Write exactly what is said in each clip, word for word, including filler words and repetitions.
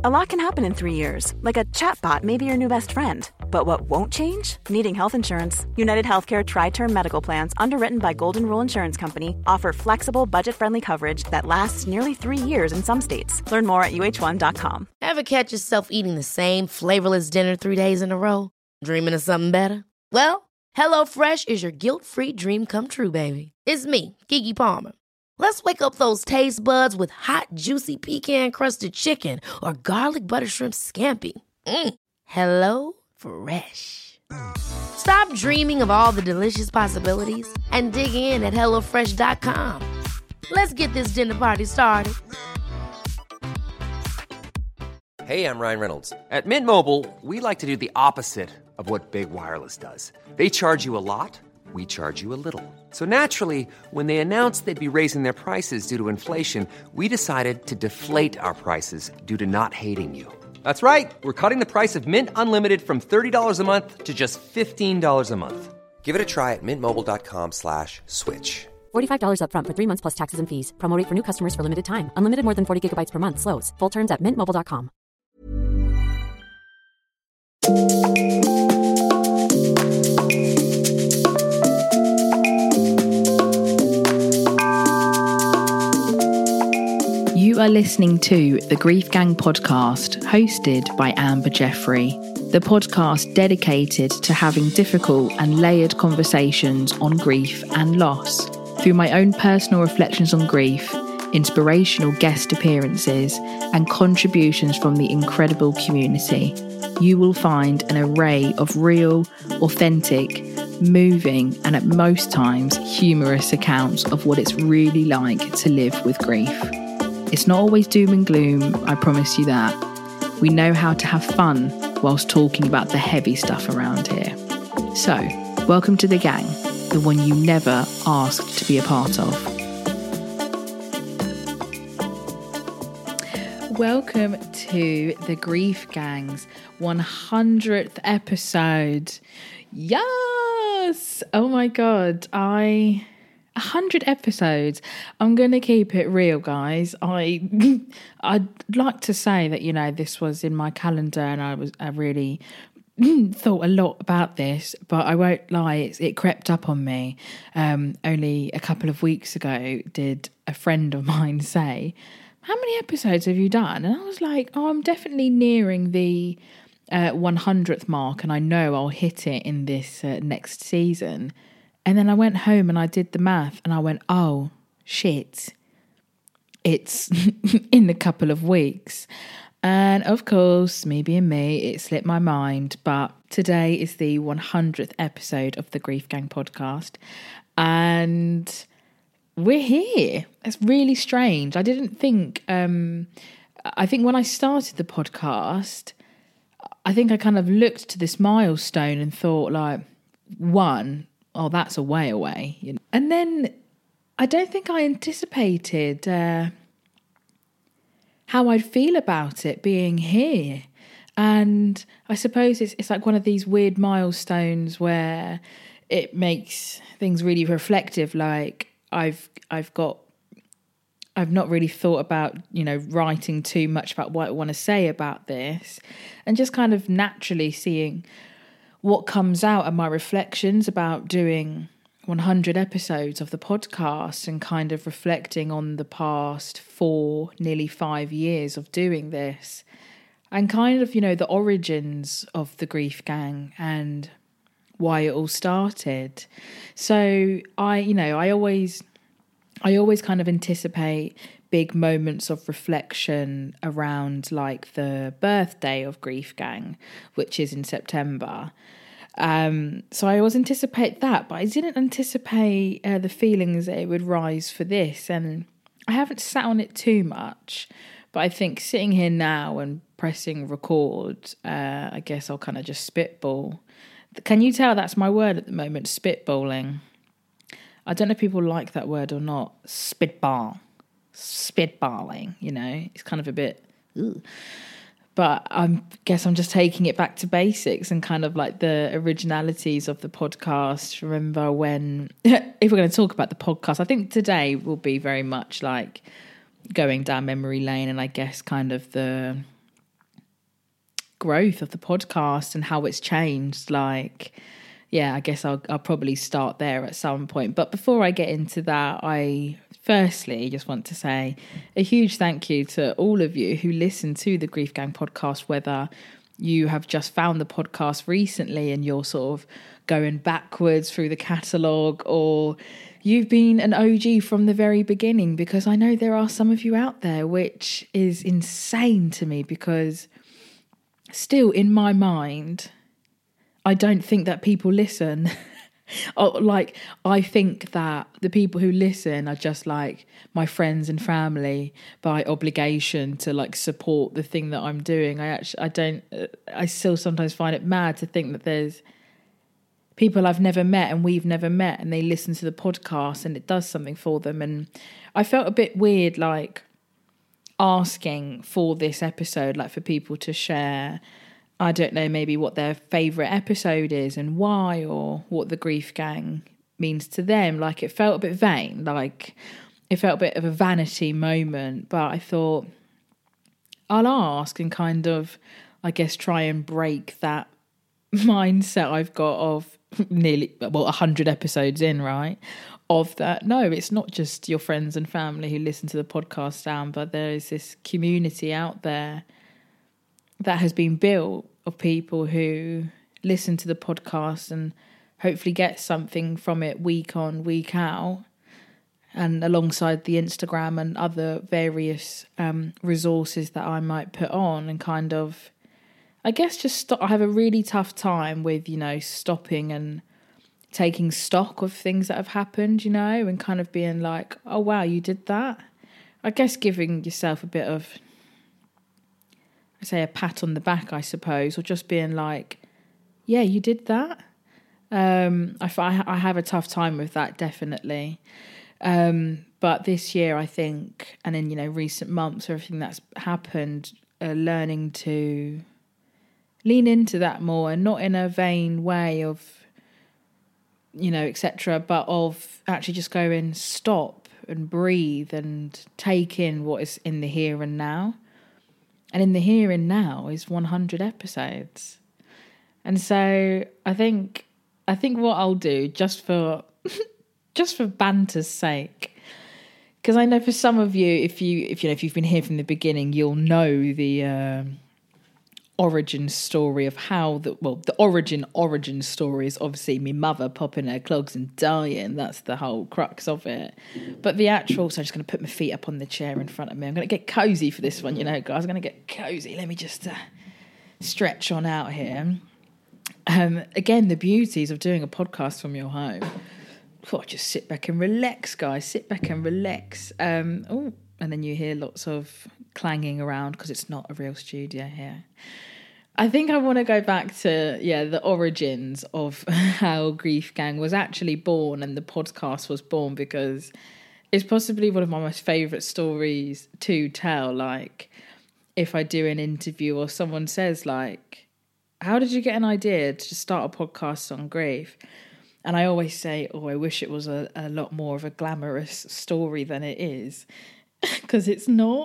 A lot can happen in three years, like a chatbot may be your new best friend. But what won't change? Needing health insurance. United Healthcare Tri-Term Medical Plans, underwritten by Golden Rule Insurance Company, offer flexible, budget-friendly coverage that lasts nearly three years in some states. Learn more at U H one dot com. Ever catch yourself eating the same flavorless dinner three days in a row? Dreaming of something better? Well, HelloFresh is your guilt-free dream come true, baby. It's me, Keke Palmer. Let's wake up those taste buds with hot, juicy pecan-crusted chicken or garlic butter shrimp scampi. Mm. Hello Fresh. Stop dreaming of all the delicious possibilities and dig in at hello fresh dot com. Let's get this dinner party started. Hey, I'm Ryan Reynolds. At Mint Mobile, we like to do the opposite of what Big Wireless does. They charge you a lot. We charge you a little. So naturally, when they announced they'd be raising their prices due to inflation, we decided to deflate our prices due to not hating you. That's right. We're cutting the price of Mint Unlimited from thirty dollars a month to just fifteen dollars a month. Give it a try at mintmobile.com slash switch. forty-five dollars up front for three months plus taxes and fees. Promo rate for new customers for limited time. Unlimited more than forty gigabytes per month. Slows full terms at mint mobile dot com. You are listening to the Grief Gang podcast, hosted by Amber Jeffrey, the podcast dedicated to having difficult and layered conversations on grief and loss. Through my own personal reflections on grief, inspirational guest appearances, and contributions from the incredible community, you will find an array of real, authentic, moving, and at most times humorous accounts of what it's really like to live with grief. It's not always doom and gloom, I promise you that. We know how to have fun whilst talking about the heavy stuff around here. So, welcome to the gang, the one you never asked to be a part of. Welcome to the Grief Gang's one hundredth episode. Yes! Oh my god, I... one hundred episodes. I'm going to keep it real, guys. I, I'd like to say that, you know, this was in my calendar and I was, I really thought a lot about this, but I won't lie, it's, it crept up on me. Um, only a couple of weeks ago did a friend of mine say, how many episodes have you done? And I was like, oh, I'm definitely nearing the uh, one hundredth mark and I know I'll hit it in this uh, next season. And then I went home and I did the math and I went, oh, shit, it's in a couple of weeks. And of course, me being me, it slipped my mind. But today is the one hundredth episode of the Grief Gang podcast. And we're here. It's really strange. I didn't think, um, I think when I started the podcast, I think I kind of looked to this milestone and thought like, one, oh, that's a way away. You know? And then I don't think I anticipated uh, how I'd feel about it being here. And I suppose it's it's like one of these weird milestones where it makes things really reflective. Like I've I've got I've not really thought about, you know, writing too much about what I want to say about this, and just kind of naturally seeing what comes out of my reflections about doing one hundred episodes of the podcast and kind of reflecting on the past four, nearly five years of doing this and kind of, you know, the origins of the Grief Gang and why it all started. So I, you know, I always, I always kind of anticipate big moments of reflection around like the birthday of Grief Gang, which is in September. Um, so I always anticipate that, but I didn't anticipate uh, the feelings that it would rise for this. And I haven't sat on it too much, but I think sitting here now and pressing record, uh, I guess I'll kind of just spitball. Can you tell that's my word at the moment, spitballing? I don't know if people like that word or not. Spitball. Spitballing, you know, it's kind of a bit, ugh. But I guess I'm just taking it back to basics and kind of like the originalities of the podcast. Remember when, if we're going to talk about the podcast, I think today will be very much like going down memory lane and I guess kind of the growth of the podcast and how it's changed. Like, yeah, I guess I'll, I'll probably start there at some point. But before I get into that, I firstly just want to say a huge thank you to all of you who listen to the Grief Gang podcast, whether you have just found the podcast recently and you're sort of going backwards through the catalogue, or you've been an O G from the very beginning, because I know there are some of you out there, which is insane to me, because still in my mind, I don't think that people listen. Oh, like, I think that the people who listen are just like my friends and family by obligation to like support the thing that I'm doing. I actually, I don't, I still sometimes find it mad to think that there's people I've never met and we've never met and they listen to the podcast and it does something for them. And I felt a bit weird, like asking for this episode, like for people to share, I don't know, maybe what their favourite episode is and why, or what the Grief Gang means to them. Like, it felt a bit vain, like it felt a bit of a vanity moment, but I thought I'll ask and kind of, I guess, try and break that mindset I've got of nearly, well, one hundred episodes in, right? Of that, no, it's not just your friends and family who listen to the podcast, Sam, but there is this community out there that has been built of people who listen to the podcast and hopefully get something from it week on, week out, and alongside the Instagram and other various um, resources that I might put on, and kind of, I guess, just stop. I have a really tough time with, you know, stopping and taking stock of things that have happened, you know, and kind of being like, oh, wow, you did that. I guess giving yourself a bit of, I say, a pat on the back, I suppose, or just being like, yeah, you did that. Um, I, I have a tough time with that, definitely. Um, but this year, I think, and in, you know, recent months, everything that's happened, uh, learning to lean into that more, and not in a vain way of, you know, et cetera, but of actually just going, stop and breathe and take in what is in the here and now. And in the here and now is one hundred episodes. And so I think I think what I'll do, just for just for banter's sake, because I know for some of you, if you if you know if you've been here from the beginning, you'll know the uh, origin story of how the well the origin origin story is obviously me mother popping her clogs and dying. That's the whole crux of it. But the actual, so I'm just going to put my feet up on the chair in front of me. I'm going to get cozy for this one, you know, guys. I'm going to get cozy. Let me just uh, stretch on out here. Um, again, the beauties of doing a podcast from your home. Oh, just sit back and relax, guys. Sit back and relax. Um, oh, and then you hear lots of clanging around because it's not a real studio here. I think I want to go back to, yeah, the origins of how Grief Gang was actually born and the podcast was born, because it's possibly one of my most favourite stories to tell. Like, if I do an interview or someone says, like, how did you get an idea to start a podcast on grief? And I always say, oh, I wish it was a, a lot more of a glamorous story than it is, because it's not.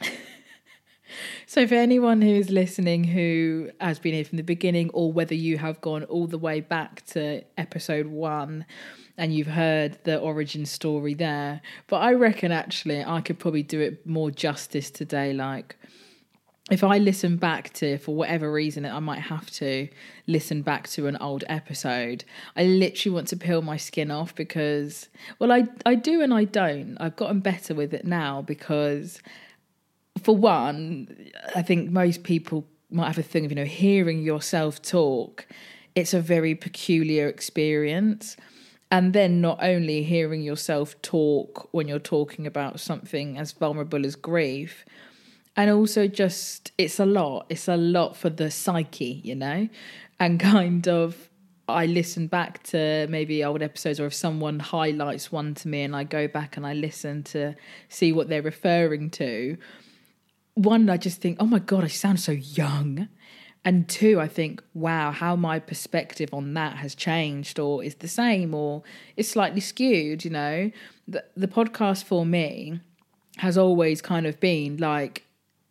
So for anyone who's listening who has been here from the beginning, or whether you have gone all the way back to episode one and you've heard the origin story there, but I reckon actually I could probably do it more justice today. Like, if I listen back to, for whatever reason, I might have to listen back to an old episode, I literally want to peel my skin off, because, well, I, I do and I don't. I've gotten better with it now, because for one, I think most people might have a thing of, you know, hearing yourself talk. It's a very peculiar experience. And then not only hearing yourself talk when you're talking about something as vulnerable as grief, and also just, it's a lot. It's a lot for the psyche, you know? And kind of, I listen back to maybe old episodes, or if someone highlights one to me and I go back and I listen to see what they're referring to, one, I just think, oh my God, I sound so young. And two, I think, wow, how my perspective on that has changed, or is the same, or is slightly skewed, you know? The, the podcast for me has always kind of been like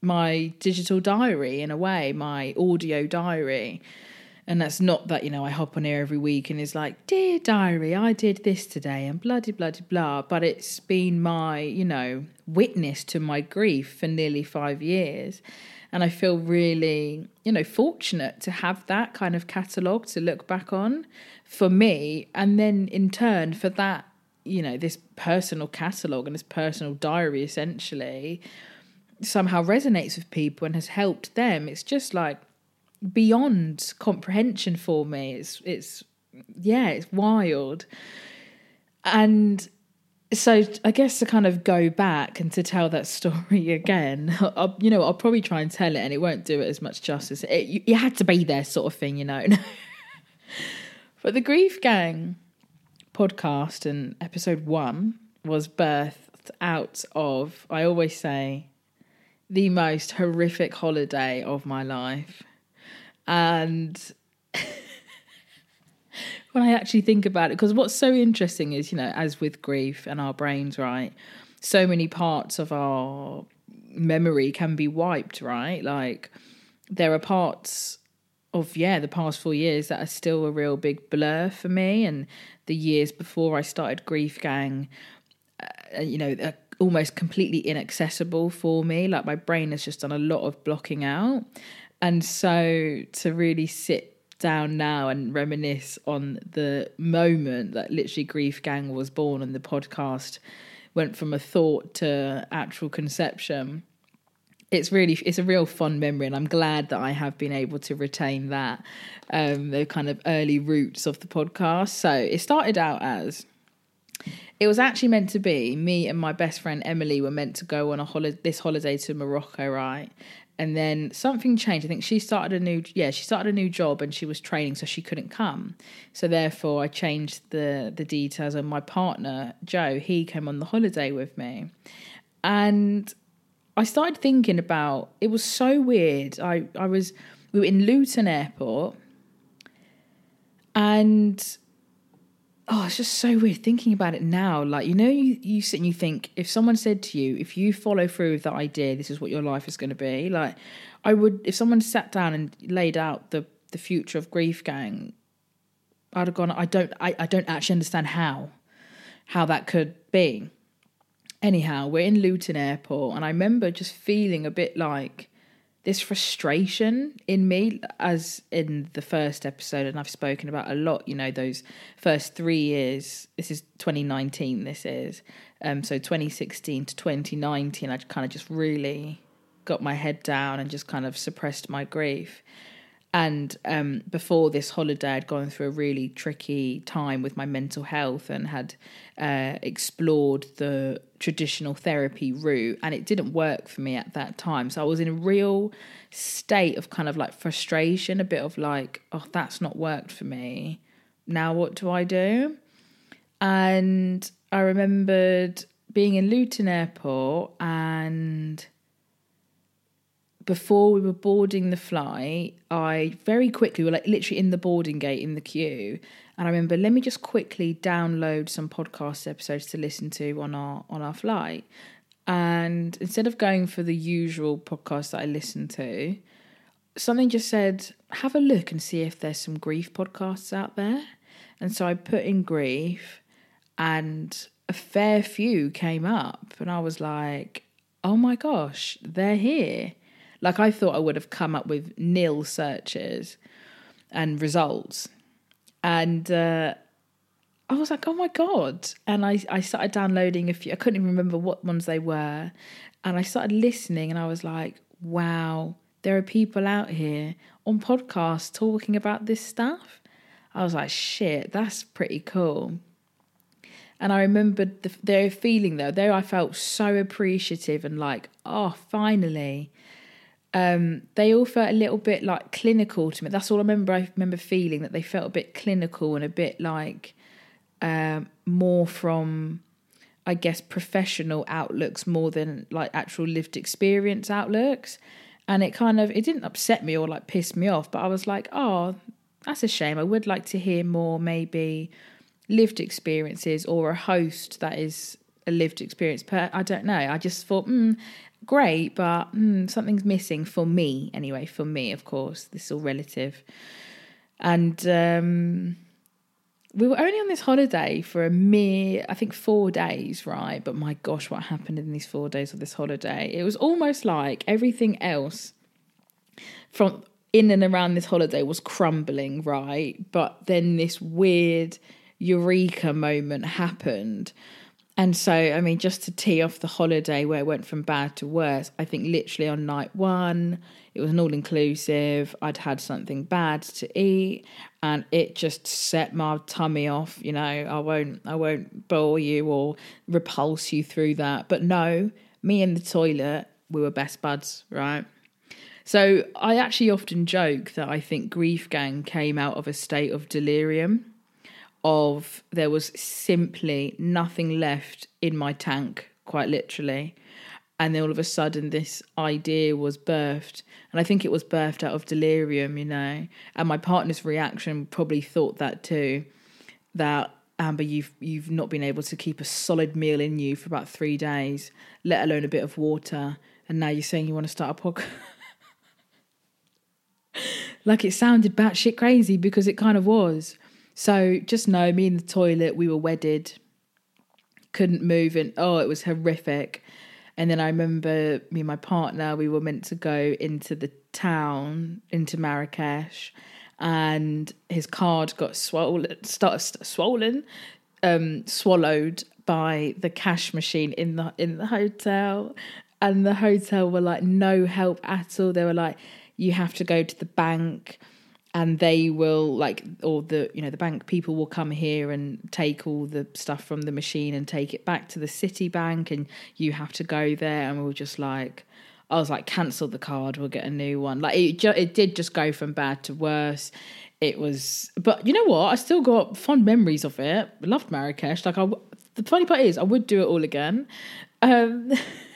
my digital diary in a way, my audio diary. And that's not that, you know, I hop on here every week and it's like, dear diary, I did this today and bloody, bloody, blah. But it's been my, you know, witness to my grief for nearly five years. And I feel really, you know, fortunate to have that kind of catalogue to look back on for me. And then in turn for that, you know, this personal catalogue and this personal diary essentially somehow resonates with people and has helped them. It's just like beyond comprehension for me. It's, it's, yeah, it's wild. And so I guess to kind of go back and to tell that story again, I'll, you know, I'll probably try and tell it and it won't do it as much justice. It, you, you had to be there sort of thing, you know. But the Grief Gang podcast and episode one was birthed out of, I always say, the most horrific holiday of my life. And when I actually think about it, because what's so interesting is, you know, as with grief and our brains, right, so many parts of our memory can be wiped, right? Like there are parts of, yeah, the past four years that are still a real big blur for me. And the years before I started Grief Gang, uh, you know, are almost completely inaccessible for me. Like my brain has just done a lot of blocking out. And so to really sit down now and reminisce on the moment that literally Grief Gang was born and the podcast went from a thought to actual conception, it's really, it's a real fun memory, and I'm glad that I have been able to retain that, um, the kind of early roots of the podcast. So it started out as, it was actually meant to be me and my best friend Emily were meant to go on a holiday, this holiday to Morocco, right? And then something changed. I think she started a new, yeah, she started a new job and she was training, so she couldn't come. So therefore I changed the the details, and my partner, Joe, he came on the holiday with me. And I started thinking about, it was so weird. I, I was, we were in Luton Airport, and oh, it's just so weird thinking about it now. Like, you know, you, you sit and you think, if someone said to you, if you follow through with that idea, this is what your life is going to be. Like, I would, if someone sat down and laid out the, the future of Grief Gang, I'd have gone, I don't, I, I don't actually understand how, how that could be. Anyhow, we're in Luton Airport, and I remember just feeling a bit like this frustration in me, as in the first episode, and I've spoken about a lot, you know, those first three years, this is twenty nineteen, this is, um, so twenty sixteen to twenty nineteen, I kind of just really got my head down and just kind of suppressed my grief. And um, before this holiday, I'd gone through a really tricky time with my mental health and had uh, explored the traditional therapy route, and it didn't work for me at that time. So I was in a real state of kind of like frustration, a bit of like, oh, that's not worked for me. Now what do I do? And I remembered being in Luton Airport, and before we were boarding the flight, I very quickly, we were like literally in the boarding gate in the queue. And I remember, let me just quickly download some podcast episodes to listen to on our on our flight. And instead of going for the usual podcast that I listen to, something just said, have a look and see if there's some grief podcasts out there. And so I put in grief, and a fair few came up. And I was like, oh my gosh, they're here. Like, I thought I would have come up with nil searches and results. And uh, I was like, oh my God. And I, I started downloading a few. I couldn't even remember what ones they were. And I started listening, and I was like, wow, there are people out here on podcasts talking about this stuff. I was like, shit, that's pretty cool. And I remembered the, their feeling, though. There I felt so appreciative and like, oh, finally. Um, they all felt a little bit like clinical to me. That's all I remember. I remember feeling that they felt a bit clinical and a bit like um, more from, I guess, professional outlooks more than like actual lived experience outlooks. And it kind of, it didn't upset me or like piss me off, but I was like, oh, that's a shame. I would like to hear more maybe lived experiences, or a host that is a lived experience. Per, I don't know. I just thought, hmm, great, but mm, something's missing for me anyway. For me, of course, this is all relative. And um, we were only on this holiday for a mere, I think, four days, right? But my gosh, what happened in these four days of this holiday? It was almost like everything else from in and around this holiday was crumbling, right? But then this weird eureka moment happened. And so, I mean, just to tee off the holiday where it went from bad to worse, I think literally on night one, it was an all-inclusive. I'd had something bad to eat and it just set my tummy off. You know, I won't, I won't bore you or repulse you through that. But no, me in the toilet, we were best buds, right? So I actually often joke that I think Grief Gang came out of a state of delirium. Of there was simply nothing left in my tank, quite literally. And then all of a sudden this idea was birthed. And I think it was birthed out of delirium, you know. And my partner's reaction probably thought that too. That, Amber, you've you've not been able to keep a solid meal in you for about three days, let alone a bit of water. And now you're saying you want to start a podcast. Like it sounded batshit crazy because it kind of was. So just know, me in the toilet, we were wedded, couldn't move, and oh, it was horrific. And then I remember me and my partner, we were meant to go into the town, into Marrakesh, and his card got swollen, start, swollen, um, swallowed by the cash machine in the in the hotel. And the hotel were like, no help at all. They were like, you have to go to the bank. And they will like, or the, you know, the bank people will come here and take all the stuff from the machine and take it back to the Citibank, and you have to go there. And we were just like, I was like, cancel the card, we'll get a new one. Like it, ju- it did just go from bad to worse. It was, but you know what? I still got fond memories of it. I loved Marrakesh. Like I, the funny part is, I would do it all again. Um,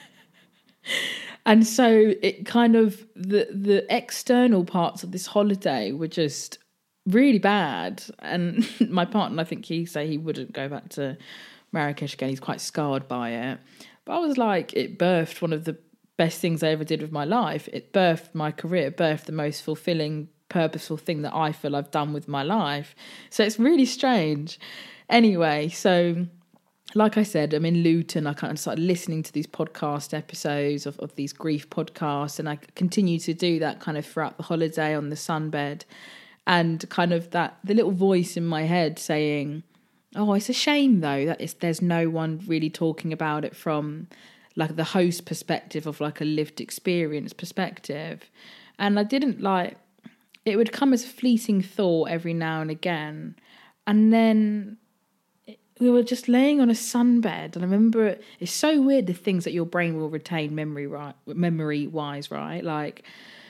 And so it kind of, the the external parts of this holiday were just really bad. And my partner, I think he say he wouldn't go back to Marrakesh again. He's quite scarred by it. But I was like, it birthed one of the best things I ever did with my life. It birthed my career, it birthed the most fulfilling, purposeful thing that I feel I've done with my life. So it's really strange. Anyway, so... like I said, I'm in Luton. I kind of started listening to these podcast episodes of, of these grief podcasts, and I continue to do that kind of throughout the holiday on the sunbed. And kind of that, the little voice in my head saying, oh, it's a shame though that it's, there's no one really talking about it from like the host perspective of like a lived experience perspective. And I didn't like, it would come as a fleeting thought every now and again. And then we were just laying on a sunbed, and I remember it, it's so weird the things that your brain will retain memory right, memory wise, right? Like,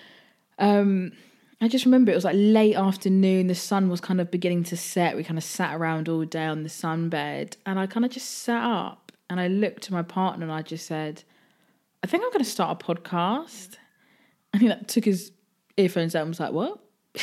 um, I just remember it was like late afternoon, the sun was kind of beginning to set. We kind of sat around all day on the sunbed, and I kind of just sat up and I looked to my partner and I just said, I think I'm going to start a podcast. And he like, took his earphones out and was like, what?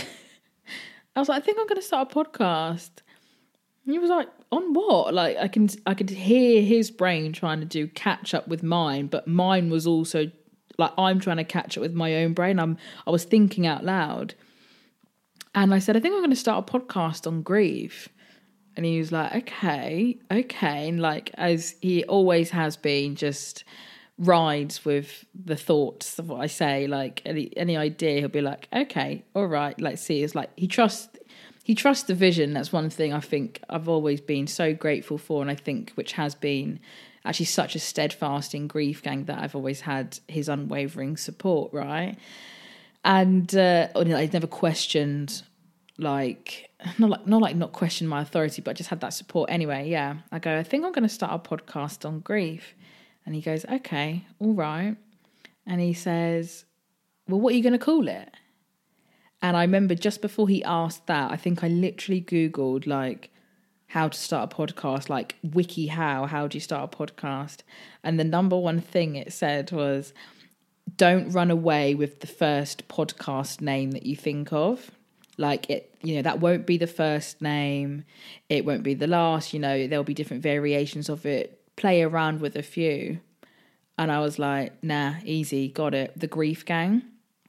I was like, I think I'm going to start a podcast. And he was like, on what? Like I can, I could hear his brain trying to do catch up with mine, but mine was also like, I'm trying to catch up with my own brain. I'm, I was thinking out loud, and I said, I think I'm going to start a podcast on grief. And he was like, okay, okay. And like, as he always has been, just rides with the thoughts of what I say. Like any, any idea, he'll be like, okay, all right, let's see. It's like, he trusts, He trusts the vision. That's one thing I think I've always been so grateful for, and I think which has been actually such a steadfast in Grief Gang, that I've always had his unwavering support, right? And uh, I never questioned, like, not like not like not questioned my authority, but I just had that support anyway. Yeah, I go, I think I'm going to start a podcast on grief, and he goes, okay, all right, and he says, well, what are you going to call it? And I remember just before he asked that, I think I literally Googled, like, how to start a podcast, like, WikiHow, how do you start a podcast? And the number one thing it said was, don't run away with the first podcast name that you think of. Like, it, you know, that won't be the first name. It won't be the last, you know, there'll be different variations of it. Play around with a few. And I was like, nah, easy, got it. The Grief Gang.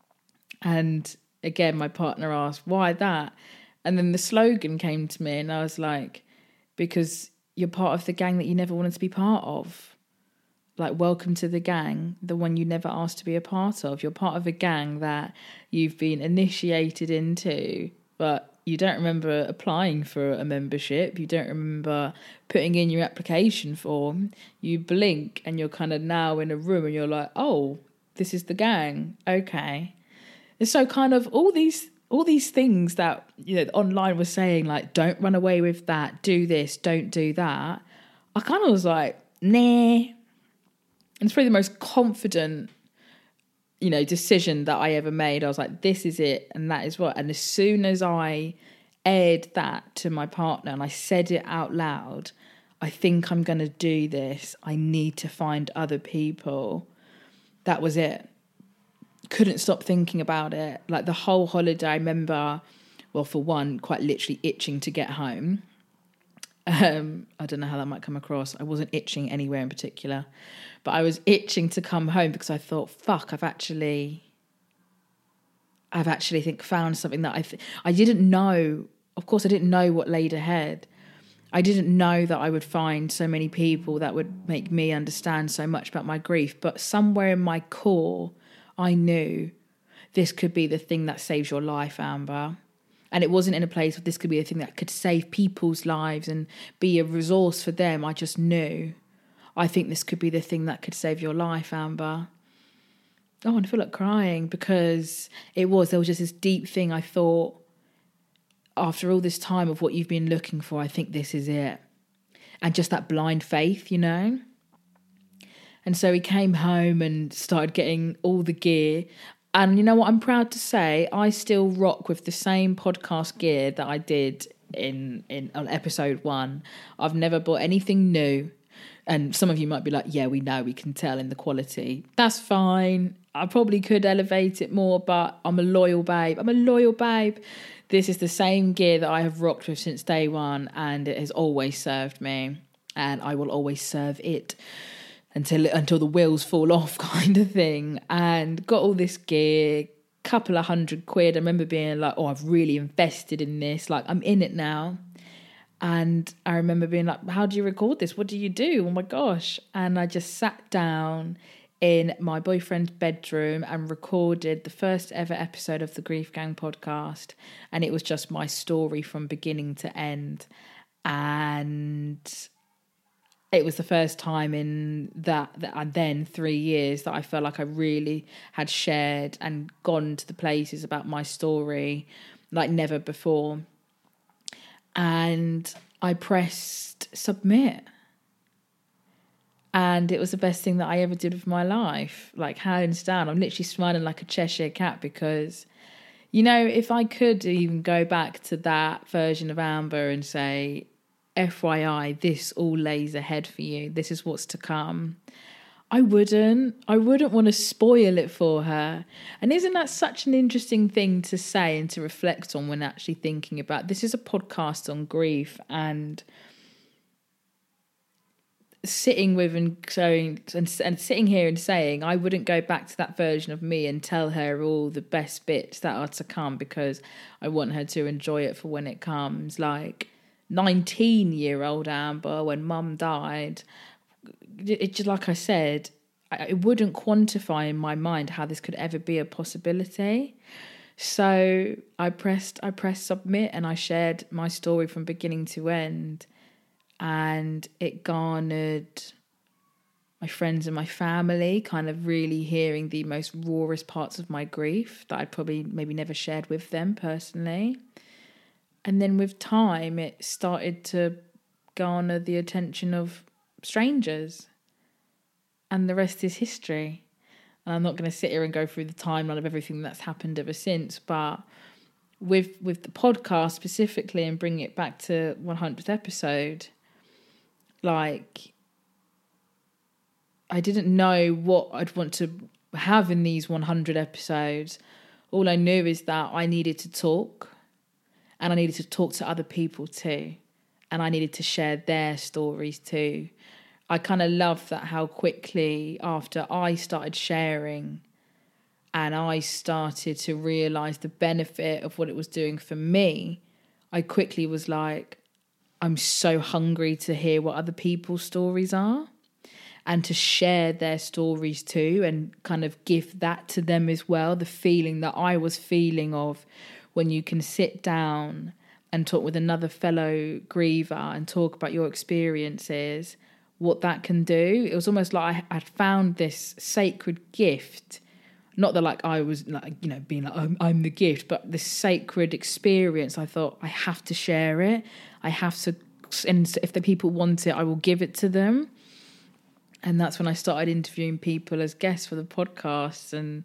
And again, my partner asked, why that? And then the slogan came to me and I was like, because you're part of the gang that you never wanted to be part of. Like, welcome to the gang, the one you never asked to be a part of. You're part of a gang that you've been initiated into, but you don't remember applying for a membership. You don't remember putting in your application form. You blink and you're kind of now in a room and you're like, oh, this is the gang. Okay. And so kind of all these all these things that, you know, online was saying, like, don't run away with that, do this, don't do that. I kind of was like, nah. And it's probably the most confident, you know, decision that I ever made. I was like, this is it, and that is what. And as soon as I aired that to my partner and I said it out loud, I think I'm going to do this. I need to find other people. That was it. Couldn't stop thinking about it. Like the whole holiday, I remember, well, for one, quite literally itching to get home. Um, I don't know how that might come across. I wasn't itching anywhere in particular, but I was itching to come home because I thought, fuck, I've actually, I've actually think found something that I, th- I didn't know. Of course, I didn't know what laid ahead. I didn't know that I would find so many people that would make me understand so much about my grief. But somewhere in my core, I knew this could be the thing that saves your life, Amber. And it wasn't in a place where this could be a thing that could save people's lives and be a resource for them. I just knew. I think this could be the thing that could save your life, Amber. Oh, and I feel like crying because it was, there was just this deep thing. I thought, after all this time of what you've been looking for, I think this is it. And just that blind faith, you know? And so he came home and started getting all the gear. And you know what? I'm proud to say I still rock with the same podcast gear that I did in, in on episode one. I've never bought anything new. And some of you might be like, yeah, we know, we can tell in the quality. That's fine. I probably could elevate it more, but I'm a loyal babe. I'm a loyal babe. This is the same gear that I have rocked with since day one, and it has always served me. And I will always serve it. Until until the wheels fall off, kind of thing. And got all this gear, couple of hundred quid. I remember being like, oh, I've really invested in this. Like, I'm in it now. And I remember being like, how do you record this? What do you do? Oh my gosh. And I just sat down in my boyfriend's bedroom and recorded the first ever episode of the Grief Gang podcast. And it was just my story from beginning to end. And it was the first time in that, that and then three years that I felt like I really had shared and gone to the places about my story like never before. And I pressed submit. And it was the best thing that I ever did with my life. Like, hands down. I'm literally smiling like a Cheshire cat because, you know, if I could even go back to that version of Amber and say, F Y I, this all lays ahead for you. This is what's to come. I wouldn't. I wouldn't want to spoil it for her. And isn't that such an interesting thing to say and to reflect on when actually thinking about, this is a podcast on grief, and sitting with and showing and, and sitting here and saying, I wouldn't go back to that version of me and tell her all the best bits that are to come because I want her to enjoy it for when it comes. Like, nineteen-year-old Amber, when mum died, it just, like I said, I, it wouldn't quantify in my mind how this could ever be a possibility. So I pressed, I pressed submit, and I shared my story from beginning to end, and it garnered my friends and my family kind of really hearing the most rawest parts of my grief that I'd probably maybe never shared with them personally. And then with time, it started to garner the attention of strangers. And the rest is history. And I'm not going to sit here and go through the timeline of everything that's happened ever since. But with with the podcast specifically, and bringing it back to one hundredth episode, like, I didn't know what I'd want to have in these one hundred episodes. All I knew is that I needed to talk. And I needed to talk to other people too. And I needed to share their stories too. I kind of love that how quickly after I started sharing and I started to realise the benefit of what it was doing for me, I quickly was like, I'm so hungry to hear what other people's stories are and to share their stories too and kind of give that to them as well. The feeling that I was feeling of when you can sit down and talk with another fellow griever and talk about your experiences, what that can do. It was almost like I had found this sacred gift. Not that like I was like, you know, being like, I'm, I'm the gift, but this sacred experience, I thought I have to share it. I have to, and if the people want it, I will give it to them. And that's when I started interviewing people as guests for the podcast and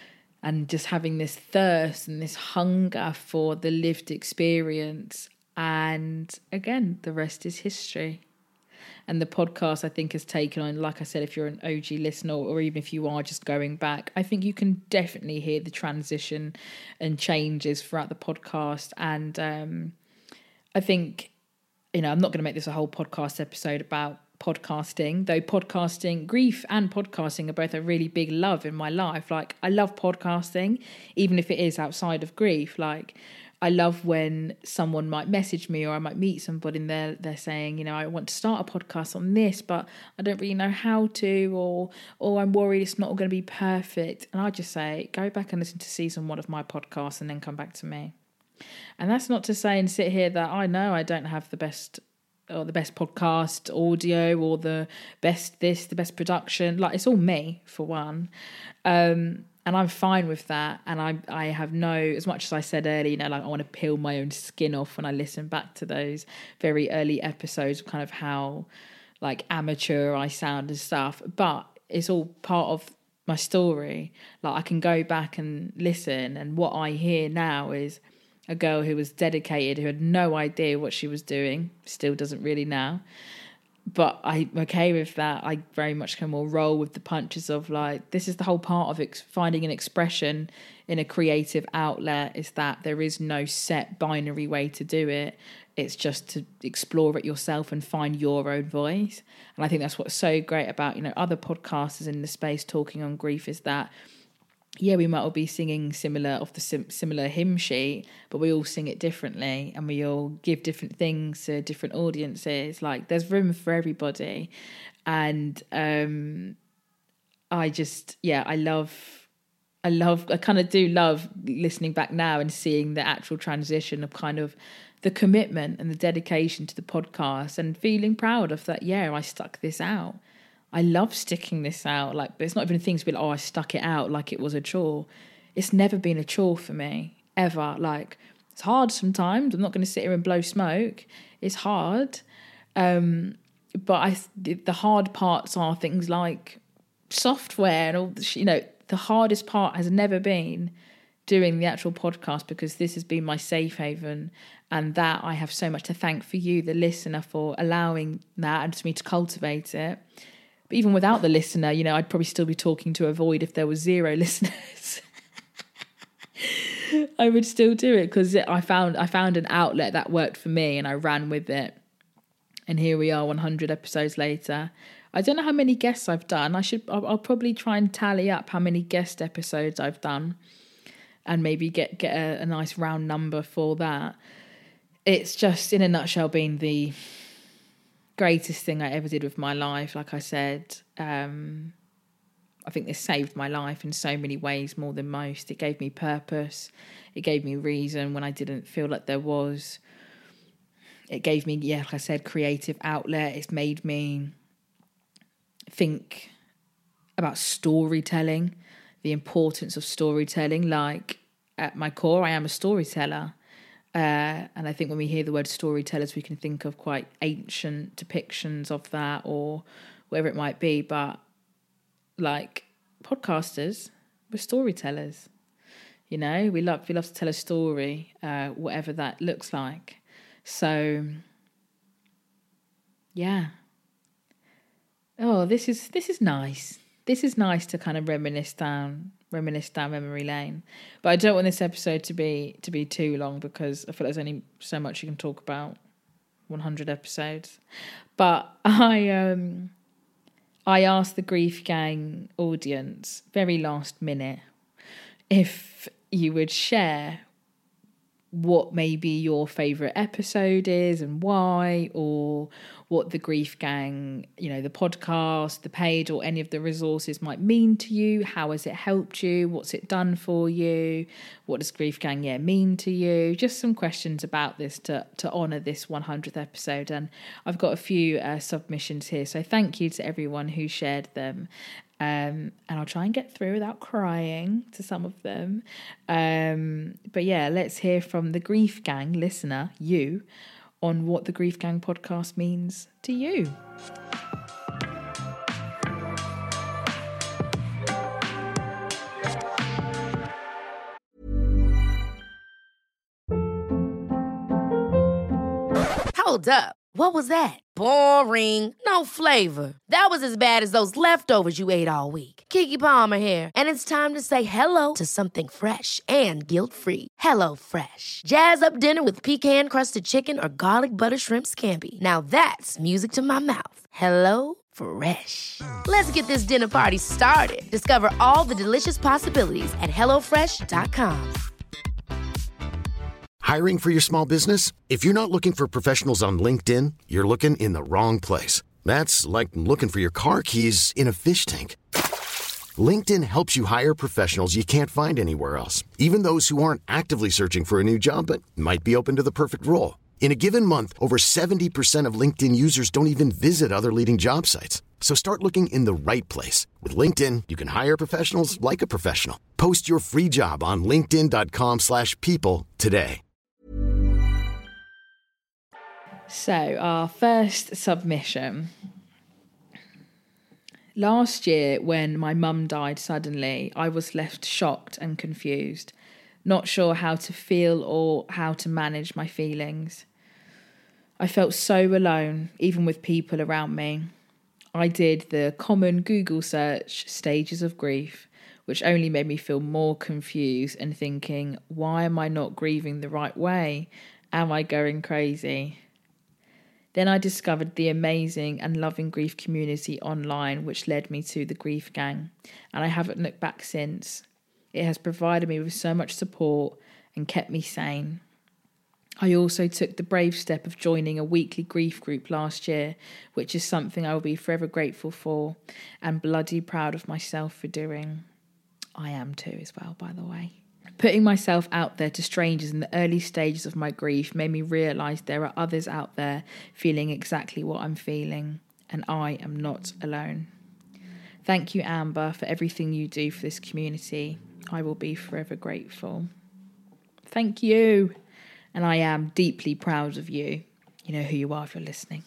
and just having this thirst and this hunger for the lived experience. And again, the rest is history. And the podcast, I think, has taken on, like I said, if you're an O G listener or even if you are just going back, I think you can definitely hear the transition and changes throughout the podcast. And um, I think, you know, I'm not going to make this a whole podcast episode about podcasting, though podcasting, grief and podcasting are both a really big love in my life. Like, I love podcasting, even if it is outside of grief. Like, I love when someone might message me or I might meet somebody and they're, they're saying, you know, I want to start a podcast on this, but I don't really know how to, or or I'm worried it's not going to be perfect. And I just say, go back and listen to season one of my podcast and then come back to me. And that's not to say and sit here that I know I don't have the best or the best podcast audio or the best this, the best production. Like, it's all me, for one. Um, and I'm fine with that. And I I have no, as much as I said earlier, you know, like I want to peel my own skin off when I listen back to those very early episodes, kind of how like amateur I sound and stuff. But it's all part of my story. Like, I can go back and listen, and what I hear now is a girl who was dedicated, who had no idea what she was doing, still doesn't really now. But I'm okay with that. I very much can more roll with the punches of like, this is the whole part of ex- finding an expression in a creative outlet, is that there is no set binary way to do it. It's just to explore it yourself and find your own voice. And I think that's what's so great about, you know, other podcasters in the space talking on grief, is that yeah, we might all be singing similar off the sim- similar hymn sheet, but we all sing it differently and we all give different things to different audiences. Like, there's room for everybody. And um, I just, yeah, I love, I love, I kind of do love listening back now and seeing the actual transition of kind of the commitment and the dedication to the podcast and feeling proud of that. Yeah, I stuck this out. I love sticking this out. Like, but it's not even a thing to be like, oh, I stuck it out like it was a chore. It's never been a chore for me, ever. Like, it's hard sometimes. I'm not going to sit here and blow smoke. It's hard. Um, but I, the hard parts are things like software and all, you know, the hardest part has never been doing the actual podcast, because this has been my safe haven, and that I have so much to thank for you, the listener, for allowing that and for me to cultivate it. But even without the listener, you know, I'd probably still be talking to a void if there was zero listeners. I would still do it because I found I found an outlet that worked for me and I ran with it. And here we are, one hundred episodes later. I don't know how many guests I've done. I should. I'll, I'll probably try and tally up how many guest episodes I've done, and maybe get get a, a nice round number for that. It's just, in a nutshell, been the greatest thing I ever did with my life. Like I said, um, I think this saved my life in so many ways, more than most. It gave me purpose. It gave me reason when I didn't feel like there was. It gave me, yeah, like I said, creative outlet. It's made me think about storytelling, the importance of storytelling. Like, at my core, I am a storyteller. Uh, and I think when we hear the word storytellers, we can think of quite ancient depictions of that or whatever it might be. But like podcasters, we're storytellers. You know, we love we love to tell a story, uh, whatever that looks like. So, yeah. Oh, this is this is nice. This is nice to kind of reminisce down. reminisce down memory lane. But I don't want this episode to be to be too long, because I feel like there's only so much you can talk about one hundred episodes. But I um I asked the Grief Gang audience, very last minute, if you would share what maybe your favourite episode is and why, or what the Grief Gang, you know, the podcast, the page, or any of the resources might mean to you. How has it helped you? What's it done for you? What does Grief Gang, yeah, mean to you? Just some questions about this to, to honour this one hundredth episode. And I've got a few uh, submissions here. So thank you to everyone who shared them. Um, and I'll try and get through without crying to some of them. Um, but yeah, let's hear from the Grief Gang listener, you, on what the Grief Gang podcast means to you. Hold up. What was that? Boring. No flavor. That was as bad as those leftovers you ate all week. Keke Palmer here, and it's time to say hello to something fresh and guilt-free. Hello Fresh. Jazz up dinner with pecan-crusted chicken or garlic butter shrimp scampi. Now that's music to my mouth. Hello Fresh. Let's get this dinner party started. Discover all the delicious possibilities at hello fresh dot com. Hiring for your small business? If you're not looking for professionals on LinkedIn, you're looking in the wrong place. That's like looking for your car keys in a fish tank. LinkedIn helps you hire professionals you can't find anywhere else, even those who aren't actively searching for a new job but might be open to the perfect role. In a given month, over seventy percent of LinkedIn users don't even visit other leading job sites. So start looking in the right place. With LinkedIn, you can hire professionals like a professional. Post your free job on linkedin dot com slash people today. So our first submission. Last year, when my mum died suddenly, I was left shocked and confused, not sure how to feel or how to manage my feelings. I felt so alone, even with people around me. I did the common Google search, stages of grief, which only made me feel more confused and thinking, why am I not grieving the right way? Am I going crazy? Then I discovered the amazing and loving grief community online, which led me to the Grief Gang, and I haven't looked back since. It has provided me with so much support and kept me sane. I also took the brave step of joining a weekly grief group last year, which is something I will be forever grateful for and bloody proud of myself for doing. I am too as well, by the way. Putting myself out there to strangers in the early stages of my grief made me realise there are others out there feeling exactly what I'm feeling, and I am not alone. Thank you, Amber, for everything you do for this community. I will be forever grateful. Thank you, and I am deeply proud of you. You know who you are if you're listening.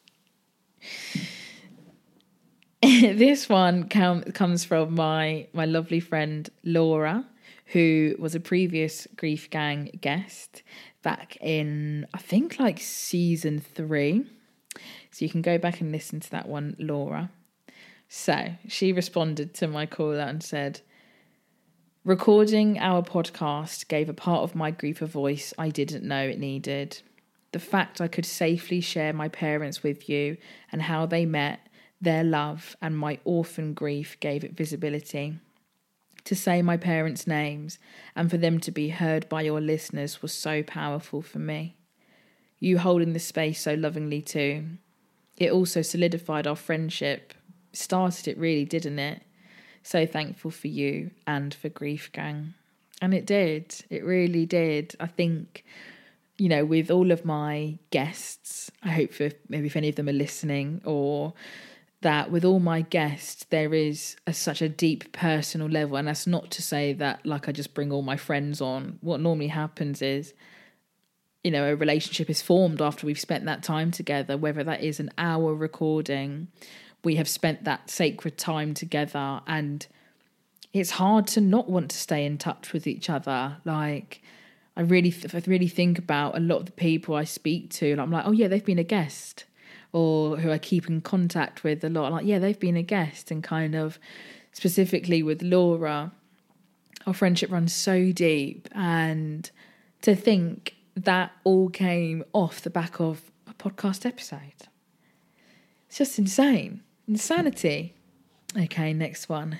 This one com- comes from my, my lovely friend Laura, who was a previous Grief Gang guest back in, I think, like season three. So you can go back and listen to that one, Laura. So she responded to my call out and said, recording our podcast gave a part of my grief a voice I didn't know it needed. The fact I could safely share my parents with you and how they met, their love and my orphan grief gave it visibility. To say my parents' names and for them to be heard by your listeners was so powerful for me. You holding the space so lovingly too. It also solidified our friendship. Started it really, didn't it? So thankful for you and for Grief Gang. And it did. It really did. I think, you know, with all of my guests, I hope for maybe if any of them are listening, or that with all my guests, there is a, such a deep personal level. And that's not to say that, like, I just bring all my friends on. What normally happens is, you know, a relationship is formed after we've spent that time together, whether that is an hour recording. We have spent that sacred time together, and it's hard to not want to stay in touch with each other. Like, I really, th- I really think about a lot of the people I speak to, and I'm like, oh yeah, they've been a guest. Or who I keep in contact with a lot, like, yeah, they've been a guest. And kind of specifically with Laura, our friendship runs so deep. And to think that all came off the back of a podcast episode. It's just insane. Insanity. Okay, next one.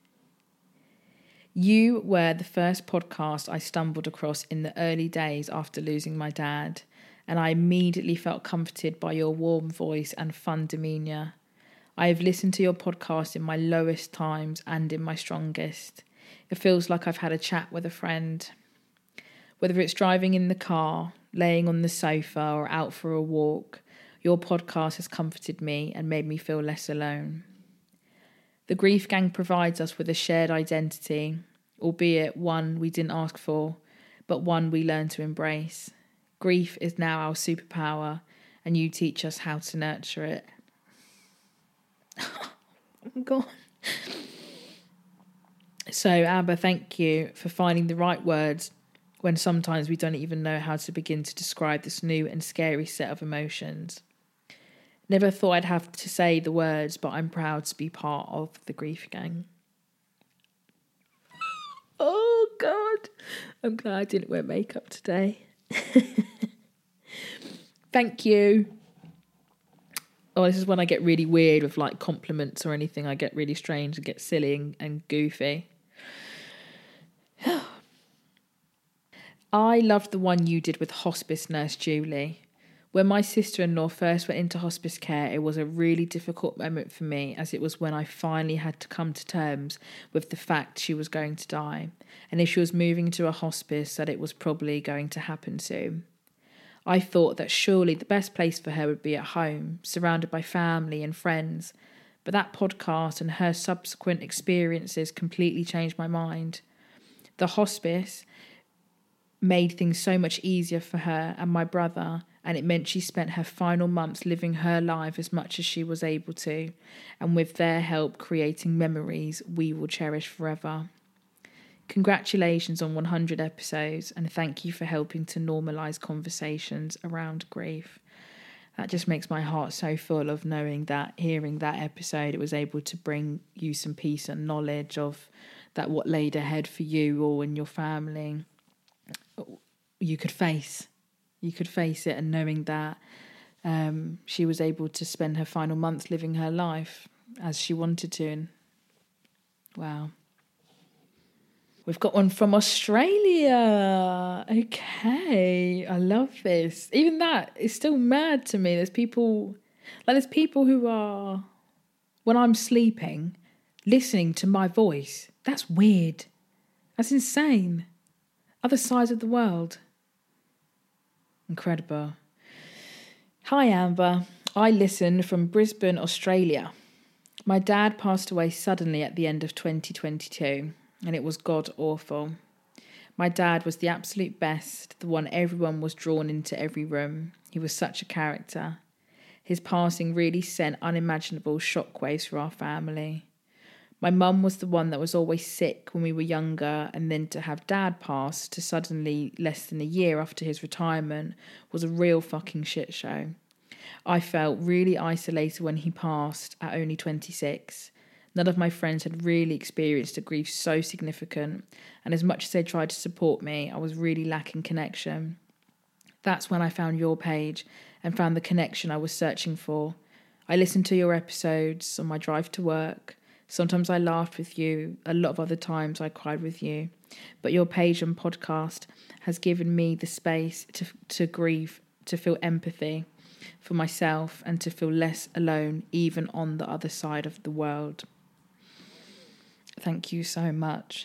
You were the first podcast I stumbled across in the early days after losing my dad, and I immediately felt comforted by your warm voice and fun demeanour. I have listened to your podcast in my lowest times and in my strongest. It feels like I've had a chat with a friend. Whether it's driving in the car, laying on the sofa, or out for a walk, your podcast has comforted me and made me feel less alone. The Grief Gang provides us with a shared identity, albeit one we didn't ask for, but one we learned to embrace. Grief is now our superpower, and you teach us how to nurture it. Oh, God. So, Amber, thank you for finding the right words when sometimes we don't even know how to begin to describe this new and scary set of emotions. Never thought I'd have to say the words, but I'm proud to be part of the Grief Gang. Oh, God. I'm glad I didn't wear makeup today. Thank you. Oh, this is when I get really weird with like compliments or anything. I get really strange and get silly and, and goofy. I loved the one you did with hospice nurse Julie. When my sister-in-law first went into hospice care, it was a really difficult moment for me, as it was when I finally had to come to terms with the fact she was going to die, and if she was moving to a hospice, that it was probably going to happen soon. I thought that surely the best place for her would be at home, surrounded by family and friends, but that podcast and her subsequent experiences completely changed my mind. The hospice made things so much easier for her and my brother, and it meant she spent her final months living her life as much as she was able to, and with their help creating memories we will cherish forever. Congratulations on one hundred episodes, and thank you for helping to normalise conversations around grief. That just makes my heart so full of knowing that, hearing that episode, it was able to bring you some peace and knowledge of that what laid ahead for you or in your family. You could face, you could face it, and knowing that um, she was able to spend her final months living her life as she wanted to. And wow. We've got one from Australia. Okay, I love this. Even that is still mad to me. There's people, like there's people who are, when I'm sleeping, listening to my voice. That's weird. That's insane. Other sides of the world. Incredible. Hi, Amber. I listen from Brisbane, Australia. My dad passed away suddenly at the end of twenty twenty-two, and it was god awful. My dad was the absolute best, the one everyone was drawn into every room. He was such a character. His passing really sent unimaginable shockwaves through our family. My mum was the one that was always sick when we were younger, and then to have dad pass to suddenly less than a year after his retirement was a real fucking shit show. I felt really isolated when he passed at only twenty-six. None of my friends had really experienced a grief so significant, and as much as they tried to support me, I was really lacking connection. That's when I found your page and found the connection I was searching for. I listened to your episodes on my drive to work. Sometimes I laughed with you, a lot of other times I cried with you. But your page and podcast has given me the space to to grieve, to feel empathy for myself, and to feel less alone, even on the other side of the world. Thank you so much.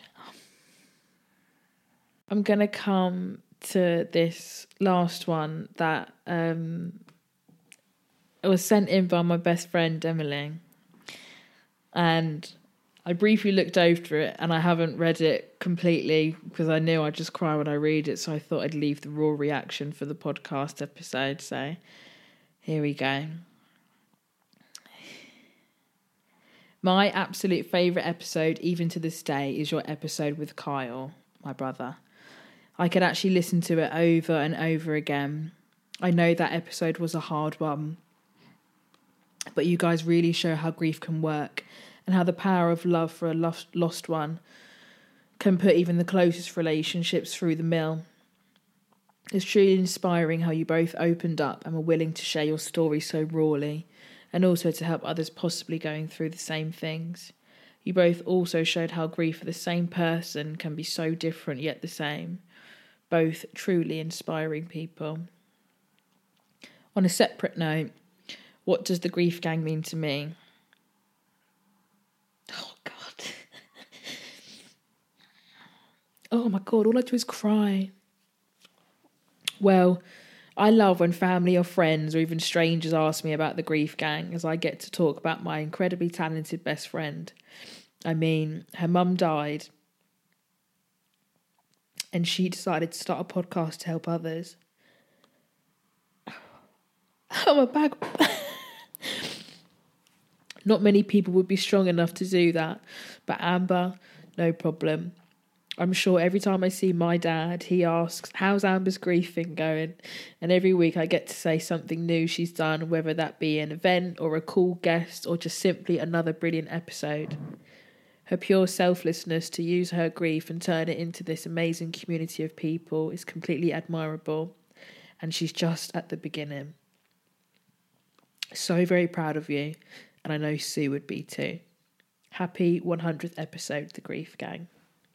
I'm going to come to this last one that um, was sent in by my best friend, Emily. And I briefly looked over it, and I haven't read it completely because I knew I'd just cry when I read it, so I thought I'd leave the raw reaction for the podcast episode. So here we go. My absolute favourite episode, even to this day, is your episode with Kyle, my brother. I could actually listen to it over and over again. I know that episode was a hard one, but you guys really show how grief can work and how the power of love for a lost, lost one can put even the closest relationships through the mill. It's truly inspiring how you both opened up and were willing to share your story so rawly, and also to help others possibly going through the same things. You both also showed how grief for the same person can be so different yet the same. Both truly inspiring people. On a separate note, what does the Grief Gang mean to me? Oh, God. Oh, my God, all I do is cry. Well, I love when family or friends or even strangers ask me about the Grief Gang, as I get to talk about my incredibly talented best friend. I mean, her mum died and she decided to start a podcast to help others. I'm a bag. Not many people would be strong enough to do that, but Amber, no problem. I'm sure every time I see my dad, he asks, how's Amber's grief thing going? And every week I get to say something new she's done, whether that be an event or a cool guest or just simply another brilliant episode. Her pure selflessness to use her grief and turn it into this amazing community of people is completely admirable, and she's just at the beginning. So very proud of you, and I know Sue would be too. Happy one hundredth episode, The Grief Gang.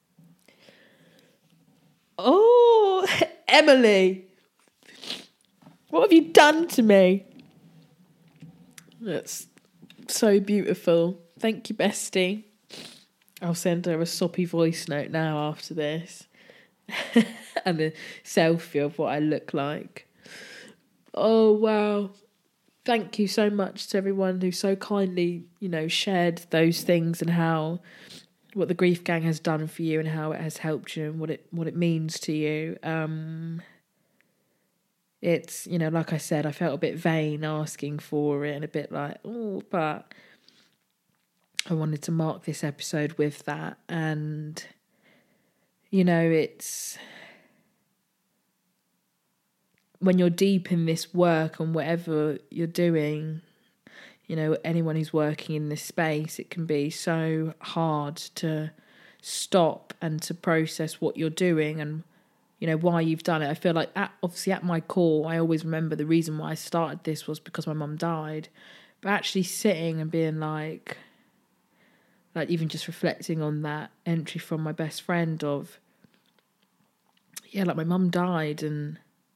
Oh, Emily, what have you done to me? That's so beautiful. Thank you, bestie. I'll send her a soppy voice note now after this. And a selfie of what I look like. Oh, wow. Thank you so much to everyone who so kindly, you know, shared those things and how... what the Grief Gang has done for you and how it has helped you and what it what it means to you. Um, it's, you know, like I said, I felt a bit vain asking for it and a bit like, oh, but I wanted to mark this episode with that. And, you know, it's when you're deep in this work and whatever you're doing, you know, anyone who's working in this space, it can be so hard to stop and to process what you're doing and, you know, why you've done it. I feel like, at, obviously at my core, I always remember the reason why I started this was because my mum died. But actually sitting and being like, like even just reflecting on that entry from my best friend of, yeah, like my mum died and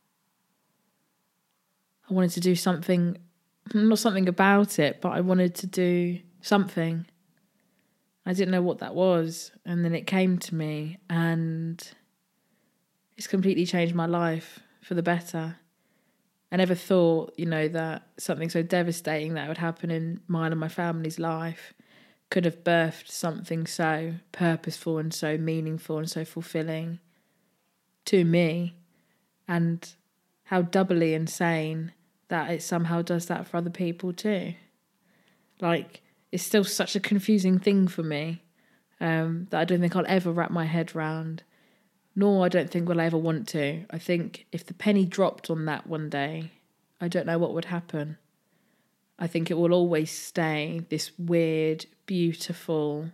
I wanted to do something, not something about it, but I wanted to do something. I didn't know what that was. And then it came to me and it's completely changed my life for the better. I never thought, you know, that something so devastating that would happen in mine and my family's life could have birthed something so purposeful and so meaningful and so fulfilling to me. And how doubly insane that it somehow does that for other people too. Like, it's still such a confusing thing for me um, that I don't think I'll ever wrap my head around, nor I don't think will I ever want to. I think if the penny dropped on that one day, I don't know what would happen. I think it will always stay this weird, beautiful,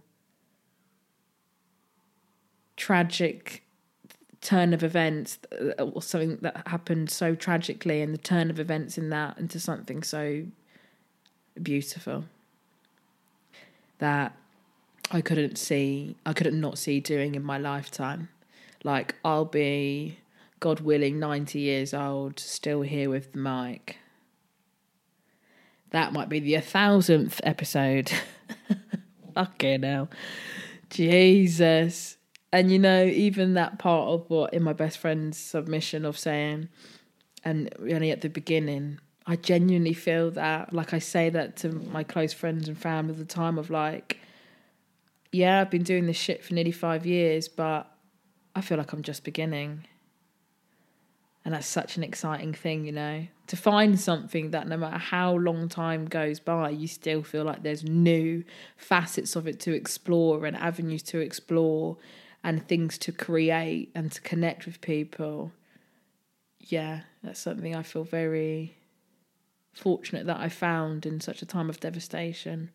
tragic turn of events, or something that happened so tragically, and the turn of events in that into something so beautiful that I couldn't see, I couldn't not see doing in my lifetime. Like, I'll be, God willing, ninety years old, still here with the mic. That might be the a thousandth episode. Fucking hell. Jesus. And, you know, even that part of what in my best friend's submission of saying, and only at the beginning, I genuinely feel that, like I say that to my close friends and family at the time of like, yeah, I've been doing this shit for nearly five years, but I feel like I'm just beginning. And that's such an exciting thing, you know, to find something that no matter how long time goes by, you still feel like there's new facets of it to explore and avenues to explore and things to create and to connect with people. Yeah, that's something I feel very fortunate that I found in such a time of devastation.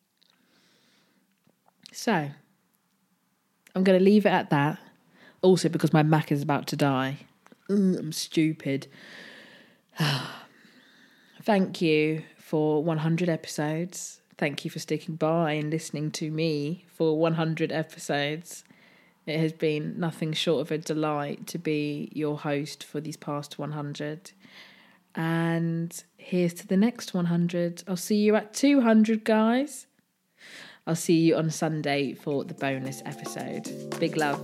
So, I'm going to leave it at that. Also because my Mac is about to die. Ugh, I'm stupid. Thank you for one hundred episodes. Thank you for sticking by and listening to me for one hundred episodes. It has been nothing short of a delight to be your host for these past one hundred. And here's to the next one hundred. I'll see you at two hundred, guys. I'll see you on Sunday for the bonus episode. Big love.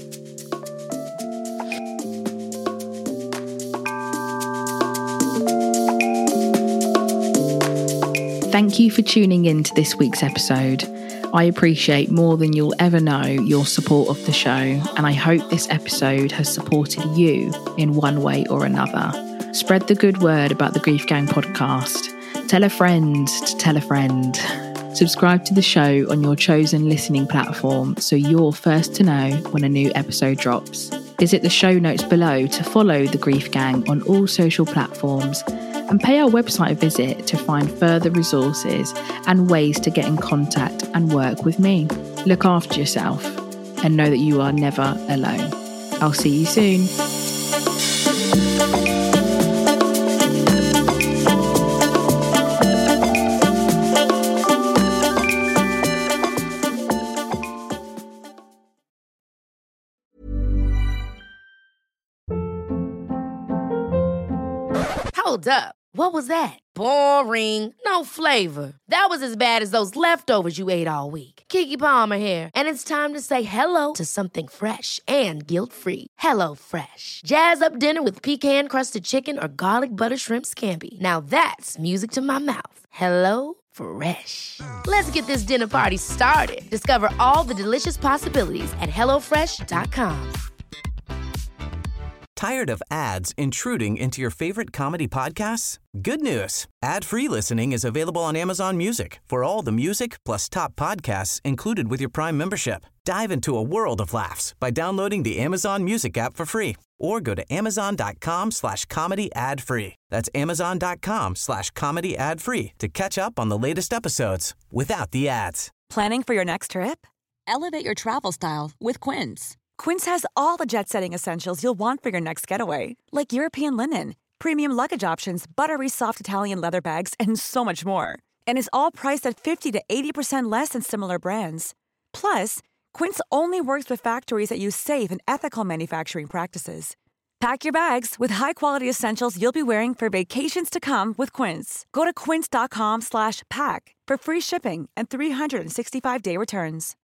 Thank you for tuning in to this week's episode. I appreciate more than you'll ever know your support of the show, and I hope this episode has supported you in one way or another. Spread the good word about the Grief Gang podcast. Tell a friend to tell a friend. Subscribe to the show on your chosen listening platform so you're first to know when a new episode drops. Visit the show notes below to follow the Grief Gang on all social platforms, and pay our website a visit to find further resources and ways to get in contact and work with me. Look after yourself and know that you are never alone. I'll see you soon. Hold up. What was that? Boring. No flavor. That was as bad as those leftovers you ate all week. Keke Palmer here, and it's time to say hello to something fresh and guilt-free. Hello Fresh. Jazz up dinner with pecan-crusted chicken or garlic butter shrimp scampi. Now that's music to my mouth. Hello Fresh. Let's get this dinner party started. Discover all the delicious possibilities at hello fresh dot com. Tired of ads intruding into your favorite comedy podcasts? Good news. Ad-free listening is available on Amazon Music for all the music plus top podcasts included with your Prime membership. Dive into a world of laughs by downloading the Amazon Music app for free or go to amazon.com slash comedy ad free. That's amazon.com slash comedy ad free to catch up on the latest episodes without the ads. Planning for your next trip? Elevate your travel style with Quince. Quince has all the jet-setting essentials you'll want for your next getaway, like European linen, premium luggage options, buttery soft Italian leather bags, and so much more. And is all priced at fifty to eighty percent less than similar brands. Plus, Quince only works with factories that use safe and ethical manufacturing practices. Pack your bags with high-quality essentials you'll be wearing for vacations to come with Quince. Go to quince.com slash pack for free shipping and three sixty-five day returns.